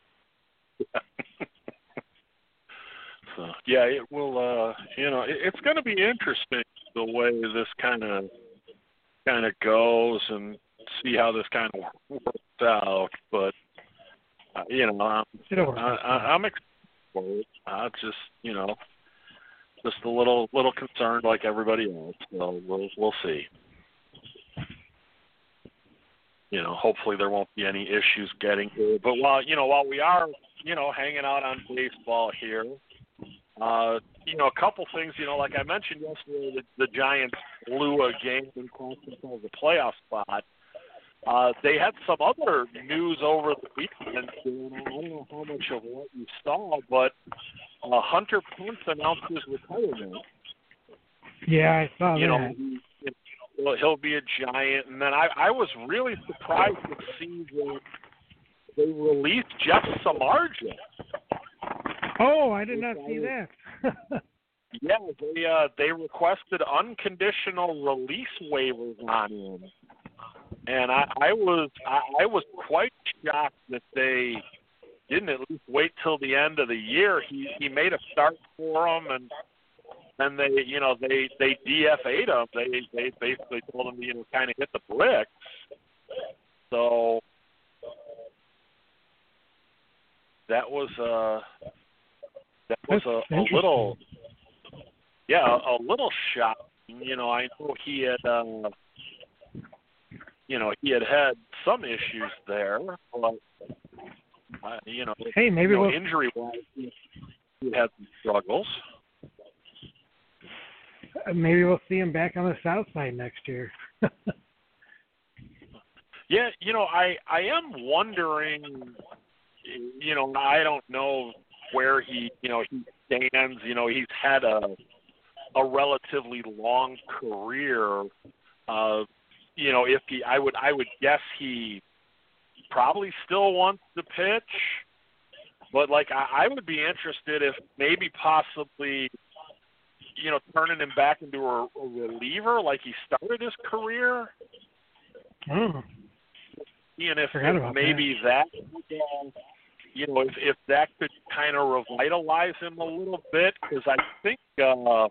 So yeah, it will. Uh, you know, it, it's going to be interesting the way this kind of kind of goes, and see how this kind of works out. But uh, you know, I'm, I, I, I'm excited for it. I just, you know, just a little little concerned like everybody else. So we'll we'll see. You know, hopefully there won't be any issues getting here. But while you know, while we are, you know, hanging out on baseball here, uh, you know, a couple things. You know, like I mentioned yesterday, the, the Giants blew a game and cost themselves a playoff spot. Uh, they had some other news over the weekend. And I don't know how much of what you saw, but uh, Hunter Pence announced his retirement. Yeah, I saw you that. Know, he, Well, he'll be a Giant, and then I, I was really surprised to see that they released Jeff Samardzija. Oh, I did not see that. Yeah, they uh, they requested unconditional release waivers on him, and I, I was I, I was quite shocked that they didn't at least wait till the end of the year. He he made a start for them, and. And they, you know, they they D F A'd him. They they basically told him to, you know, kind of hit the bricks. So that was uh that was a, a little, yeah, a, a little shocking. You know, I know he had, uh, you know, he had had some issues there, but uh, you know, hey, maybe you know, we'll... injury-wise, he, he had some struggles. Maybe we'll see him back on the south side next year. Yeah, you know, I I am wondering, you know, I don't know where he, you know, he stands. You know, he's had a a relatively long career. Uh, you know, if he, I would I would guess he probably still wants to pitch, but like I, I would be interested if maybe possibly, you know, turning him back into a, a reliever like he started his career. Oh. And if, if maybe that, that uh, you know, if, if that could kind of revitalize him a little bit, because I think, uh,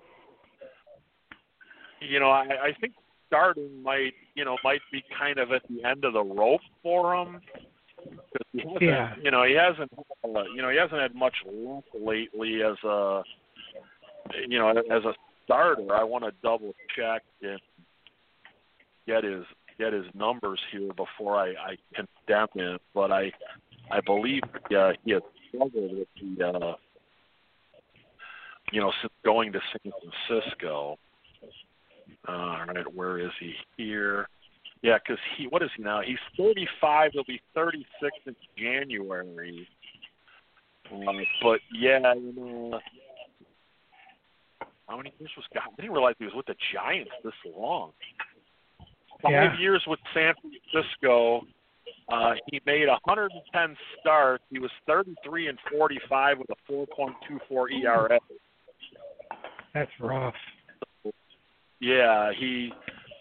you know, I, I think starting might, you know, might be kind of at the end of the rope for him. He hasn't, yeah. You know, he hasn't, uh, you know, he hasn't had much luck lately as a, you know, as a starter. I want to double check and get his get his numbers here before I, I condemn him. But I I believe uh, he has struggled with the, uh, you know, since going to San Francisco. Uh, all right, where is he here? Yeah, because he, what is he now? He's thirty-five. He'll be thirty-six in January. Um, but yeah, you know. How many years was God? I didn't realize he was with the Giants this long. Five yeah. years with San Francisco. Uh, he made one hundred ten starts. He was thirty-three and forty-five with a four point two four E R A. That's rough. Yeah, he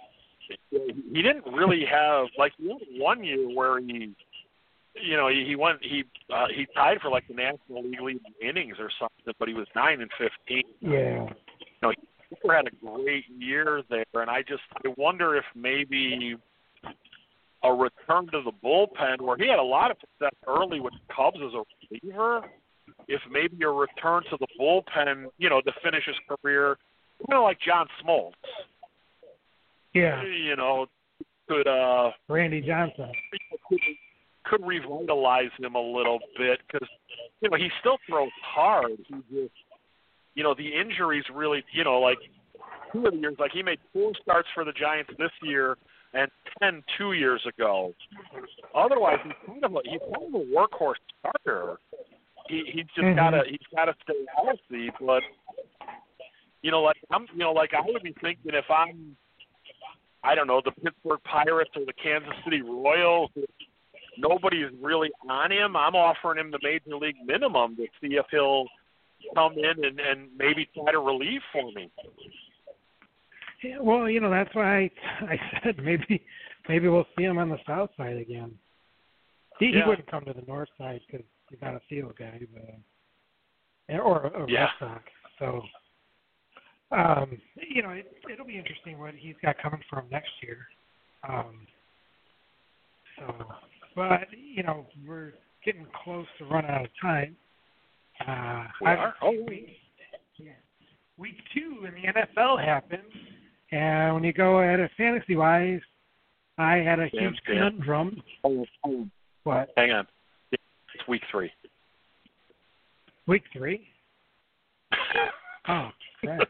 he didn't really have like he had one year where he, you know, he, he went he uh, he tied for like the National League lead in innings or something, but he was nine and fifteen. Yeah. You know, he had a great year there, and I just I wonder if maybe a return to the bullpen where he had a lot of success early with the Cubs as a reliever. If maybe a return to the bullpen, you know, to finish his career, kind of like John Smoltz. Yeah. You know, could uh, Randy Johnson could, could revitalize him a little bit because you know he still throws hard. He just, you know, the injuries really, you know, like two of the years, like he made four starts for the Giants this year and ten two years ago. Otherwise, he's kind of a, he's kind of a workhorse starter. He he's just mm-hmm. gotta he's gotta stay healthy. But you know, like I'm you know, like I would be thinking if I'm I don't know the Pittsburgh Pirates or the Kansas City Royals, nobody's really on him. I'm offering him the major league minimum to see if he'll come in and, and maybe try to relieve for me. Yeah, well, you know that's why I, I said maybe maybe we'll see him on the south side again. He, yeah. he wouldn't come to the north side because he's not a field guy, but or a yeah. Red Sox. So, um, you know, it, it'll be interesting what he's got coming for him next year. Um, so, but you know, we're getting close to run out of time. Uh, we are. Oh, week, yeah. Week two in the N F L happened, and when you go at it fantasy-wise, I had a damn, huge damn. conundrum. Oh, oh. What? Hang on. It's week three. Week three? Oh, crap.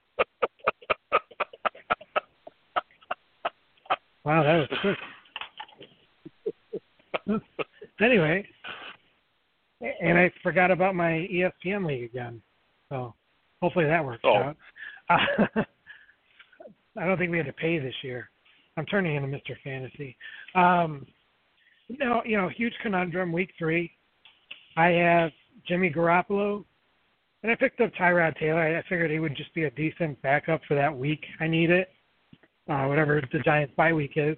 Wow, that was quick. Anyway, and I forgot about my E S P N league again. So hopefully that works oh. out. Uh, I don't think we had to pay this year. I'm turning into Mister Fantasy. Um, no, you know, huge conundrum. Week three, I have Jimmy Garoppolo, and I picked up Tyrod Taylor. I figured he would just be a decent backup for that week. I need it, uh, whatever the Giants' bye week is,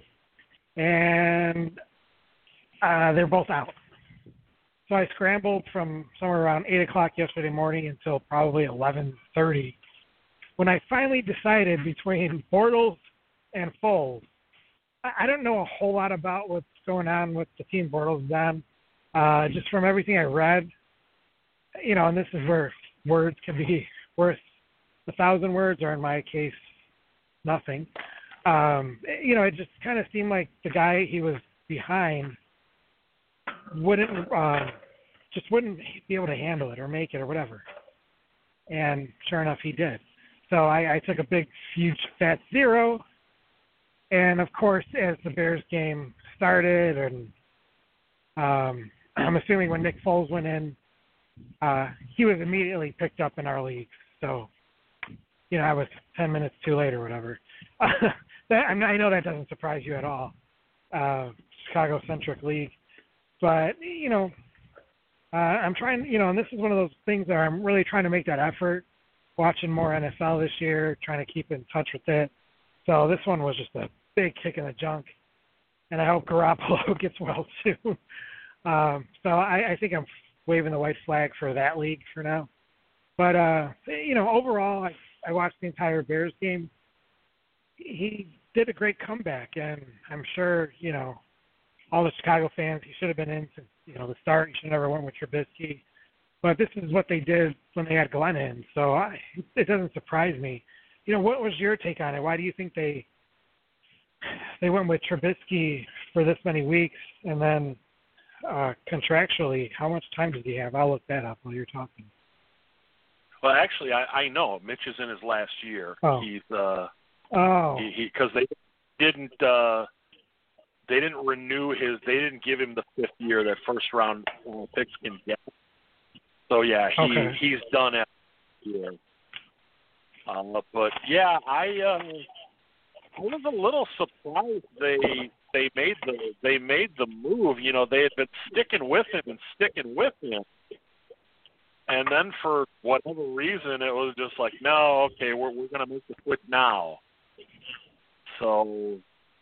and uh, they're both out. So I scrambled from somewhere around eight o'clock yesterday morning until probably eleven thirty. When I finally decided between Bortles and Foles, I, I don't know a whole lot about what's going on with the team Bortles is on. Uh, just from everything I read, you know, and this is where words can be worth a thousand words, or in my case, nothing. Um, you know, it just kind of seemed like the guy he was behind wouldn't um, just wouldn't be able to handle it or make it or whatever. And sure enough, he did. So I, I took a big, huge, fat zero. And, of course, as the Bears game started, and um, I'm assuming when Nick Foles went in, uh, he was immediately picked up in our league. So, you know, I was ten minutes too late or whatever. that, I, mean, I know that doesn't surprise you at all. Uh, Chicago-centric league. But, you know, uh, I'm trying, you know, and this is one of those things that I'm really trying to make that effort, watching more N F L this year, trying to keep in touch with it. So this one was just a big kick in the junk, and I hope Garoppolo gets well soon. Um, so I, I think I'm waving the white flag for that league for now. But, uh, you know, overall, I, I watched the entire Bears game. He did a great comeback, and I'm sure, you know, all the Chicago fans, he should have been in since, you know, the start. He should have never went with Trubisky. But this is what they did when they had Glenn in, so I, it doesn't surprise me. You know, what was your take on it? Why do you think they they went with Trubisky for this many weeks, and then uh, contractually, how much time does he have? I'll look that up while you're talking. Well, actually, I, I know Mitch is in his last year. Oh. He's uh, oh, he because they didn't uh, they didn't renew his. They didn't give him the fifth year that first round uh, picks can get. So yeah, he okay. he's done after the year. Uh, but yeah, I uh, I was a little surprised they they made the they made the move. You know, they had been sticking with him and sticking with him, and then for whatever reason, it was just like, no, okay, we're we're gonna make the switch now. so,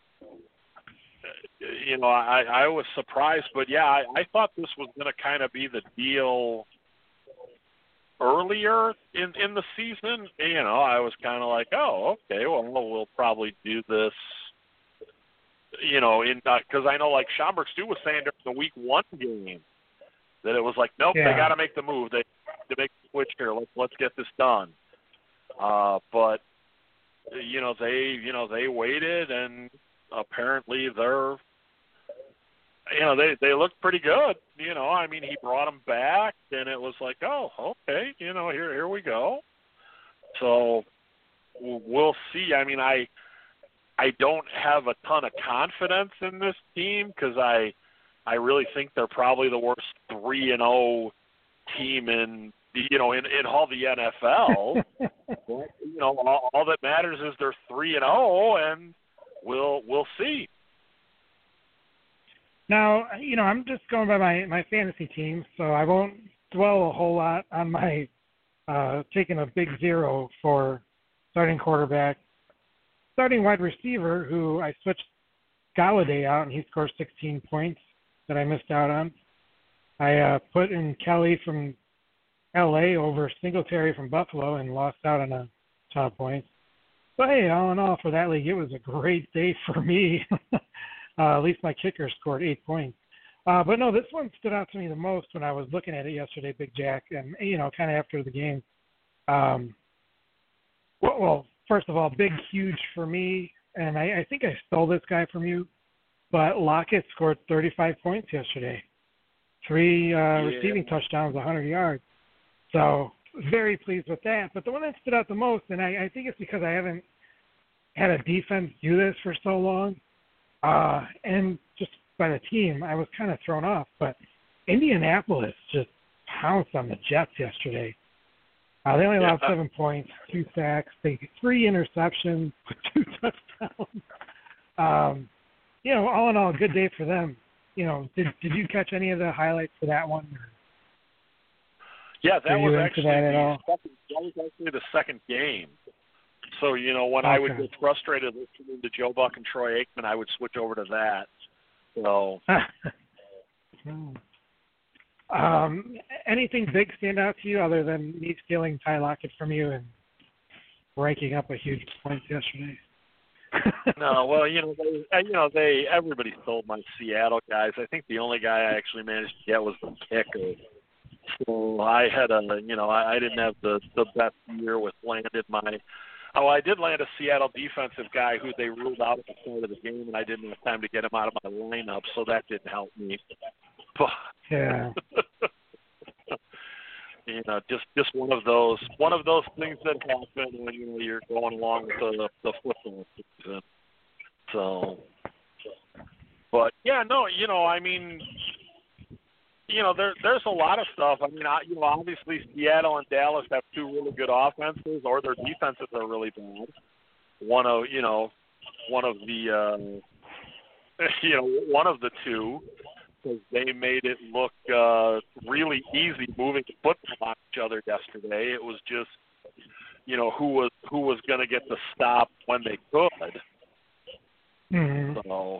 you know, I, I was surprised, but yeah, I, I thought this was going to kind of be the deal earlier in in the season. You know, I was kind of like, oh, okay, well, we'll probably do this. You know, in because uh, I know like Schaumburg Stu was saying during the week one game that it was like, nope, yeah. they got to make the move. They to make the switch here. Let's let's get this done. Uh, but you know, they you know they waited, and apparently they're you know they they looked pretty good. You know, I mean, he brought them back, and it was like, oh, okay, you know, here here we go. So we'll see. I mean, I. I don't have a ton of confidence in this team because I, I really think they're probably the worst three and zero team in you know in, in all the N F L. But, you know, all, all that matters is they're three and zero, and we'll we'll see. Now, you know, I'm just going by my my fantasy team, so I won't dwell a whole lot on my uh, taking a big zero for starting quarterback. Starting wide receiver, who I switched Galladay out, and he scored sixteen points that I missed out on. I uh, put in Kelly from L A over Singletary from Buffalo and lost out on a ton of points. But hey, all in all, for that league, it was a great day for me. uh, at least my kicker scored eight points. Uh, but no, this one stood out to me the most when I was looking at it yesterday, Big Jack, and, you know, kind of after the game. Um, well, well First of all, big, huge for me, and I, I think I stole this guy from you, but Lockett scored thirty-five points yesterday. Three uh, yeah. receiving touchdowns, one hundred yards. So very pleased with that. But the one that stood out the most, and I, I think it's because I haven't had a defense do this for so long, uh, and just by the team, I was kind of thrown off. But Indianapolis just pounced on the Jets yesterday. Uh, they only allowed yeah. seven points, two sacks, they three interceptions, two touchdowns. Um, you know, all in all, a good day for them. You know, did did you catch any of the highlights for that one? Or yeah, that was actually that the second, that was actually the second game. So you know, when okay. I would get frustrated listening to Joe Buck and Troy Aikman, I would switch over to that. So. Um, anything big stand out to you other than me stealing Ty Lockett from you and ranking up a huge points yesterday? No, well, you know, they, you know, they everybody stole my Seattle guys. I think the only guy I actually managed to get was the kicker. So I had a, you know, I, I didn't have the the best year with landed my. Oh, I did land a Seattle defensive guy who they ruled out at the start of the game, and I didn't have time to get him out of my lineup, so that didn't help me. But, yeah. you know, just just one of those one of those things that happen when you know you're going along with the the football season. So, but yeah, no, you know, I mean, you know, there there's a lot of stuff. I mean, I, you know, obviously Seattle and Dallas have two really good offenses, or their defenses are really bad. One of you know, one of the uh, you know one of the two. Because they made it look uh, really easy moving the football on each other yesterday. It was just, you know, who was who was going to get the stop when they could. Mm-hmm. So.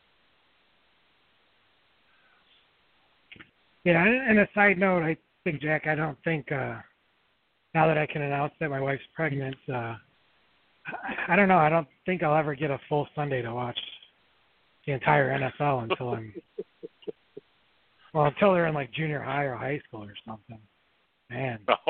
Yeah, and a side note, I think, Jack, I don't think, uh, now that I can announce that my wife's pregnant, uh, I, I don't know, I don't think I'll ever get a full Sunday to watch the entire N F L until I'm Well, until they're in like junior high or high school or something. Man. No.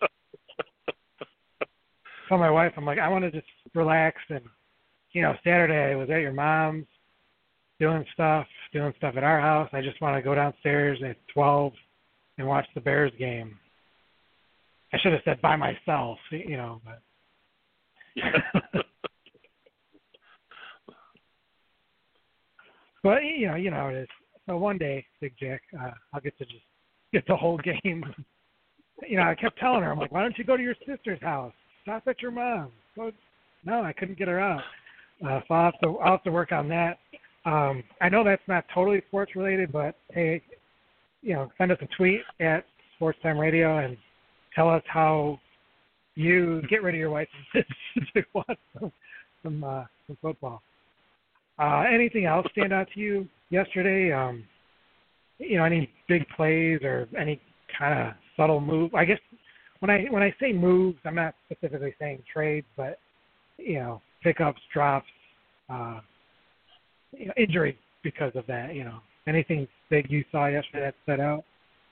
Tell my wife, I'm like, I want to just relax. And, you know, Saturday I was at your mom's doing stuff, doing stuff at our house. I just want to go downstairs at twelve and watch the Bears game. I should have said by myself, you know. But yeah. But, you know, you know how it is. So one day, Big Jack, uh, I'll get to just get the whole game. You know, I kept telling her, I'm like, why don't you go to your sister's house? Stop at your mom's. So, no, I couldn't get her out. Uh, so I'll have, to, I'll have to work on that. Um, I know that's not totally sports related, but hey, you know, send us a tweet at Sports Time Radio and tell us how you get rid of your wife to watch some, some some uh, some football. Uh, anything else stand out to you yesterday? Um, you know, any big plays or any kind of subtle move? I guess when I when I say moves, I'm not specifically saying trades, but you know, pickups, drops, uh, you know, injuries because of that. You know, anything big you saw yesterday that stood out?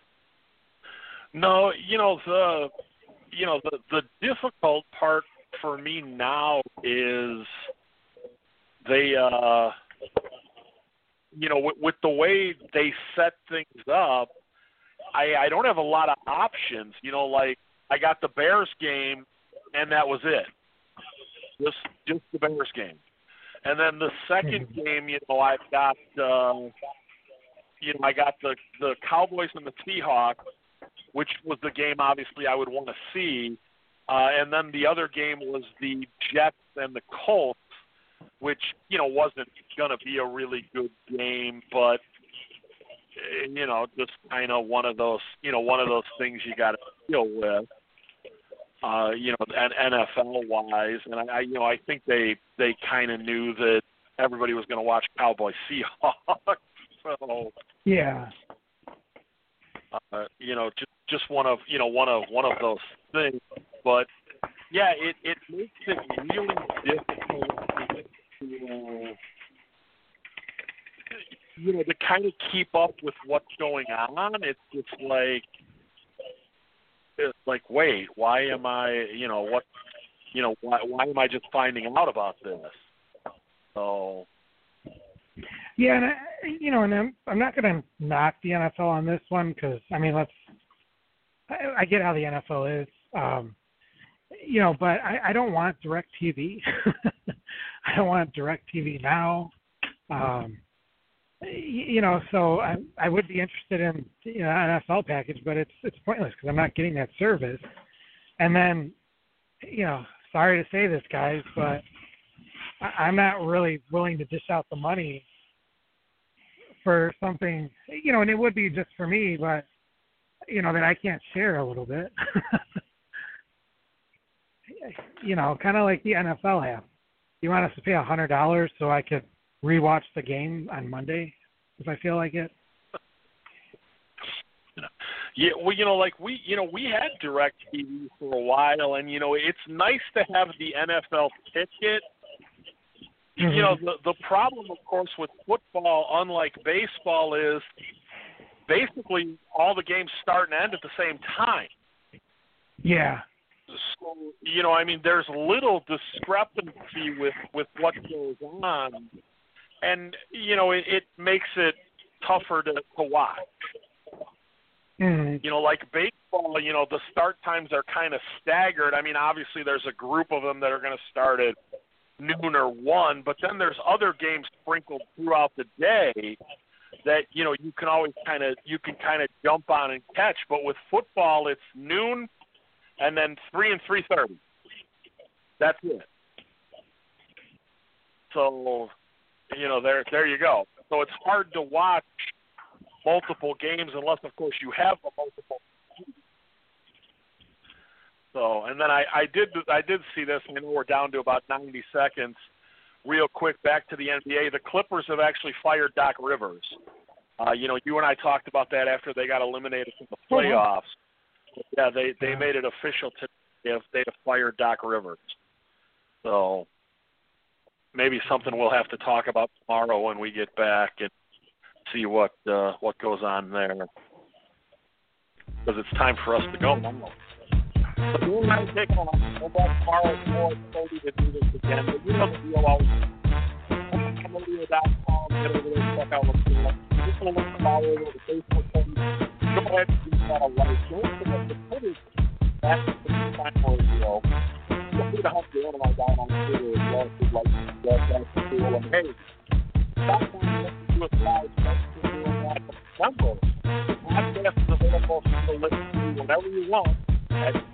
No, you know the you know the the difficult part for me now is they uh you know with, with the way they set things up, I I don't have a lot of options. You know, like I got the Bears game and that was it. Just just the Bears game. And then the second mm-hmm. game, you know, I've got uh, you know, I got the the Cowboys and the Seahawks, which was the game obviously I would want to see. Uh, and then the other game was the Jets and the Colts, which, you know, wasn't going to be a really good game, but, you know, just kind of one of those, you know, one of those things you got to deal with, uh, you know, and N F L-wise. And, I, you know, I think they, they kind of knew that everybody was going to watch Cowboys Seahawks. So, yeah. Uh, you know, just just one of you know one of one of those things, but yeah, it, it makes it really difficult to you know to kind of keep up with what's going on. It's it's like it's like wait, why am I you know what you know why why am I just finding out about this? So. Yeah, and I, you know, and I'm I'm not going to knock the N F L on this one because I mean, let's. I, I get how the N F L is, um, you know, but I, I don't want DirecTV. I don't want DirecTV now, um, you know. So I I would be interested in you know an N F L package, but it's it's pointless because I'm not getting that service. And then, you know, sorry to say this, guys, but I, I'm not really willing to dish out the money for something, you know, and it would be just for me, but, you know, that I can't share a little bit. You know, kind of like the N F L have. You want us to pay one hundred dollars so I could rewatch the game on Monday if I feel like it? Yeah, well, you know, like we, you know, we had DirecTV for a while, and, you know, it's nice to have the N F L ticket. Mm-hmm. You know, the the problem, of course, with football, unlike baseball, is basically all the games start and end at the same time. Yeah. So, you know, I mean, there's little discrepancy with, with what goes on, and, you know, it, it makes it tougher to, to watch. Mm-hmm. You know, like baseball, you know, the start times are kind of staggered. I mean, obviously there's a group of them that are going to start at noon or one, but then there's other games sprinkled throughout the day that, you know, you can always kind of, you can kind of jump on and catch. But with football, it's noon and then three and three thirty. That's it. So, you know, there, there you go. So it's hard to watch multiple games unless, of course, you have a multiple. So, and then I, I did I did see this. I know we're down to about ninety seconds. Real quick, back to the N B A. The Clippers have actually fired Doc Rivers. Uh, you know, you and I talked about that after they got eliminated from the playoffs. Yeah, they, they made it official today. If they have fired Doc Rivers. So maybe something we'll have to talk about tomorrow when we get back and see what uh, what goes on there. Because it's time for us to go now. So we'll have to take off. We'll back tomorrow at four thirty to do this again. But you know the deal always. Come over to dot com, get over there, check out what's going on. Just want to follow over the Facebook page. Go ahead and do that a like. Don't forget to put it back to the time for a deal. Feel free to help the animal down on Twitter as well if you'd like to broadcast the deal. And hey, stop by and listen to us live. Thanks for doing that. Remember, the podcast is available for you to listen to whenever you want at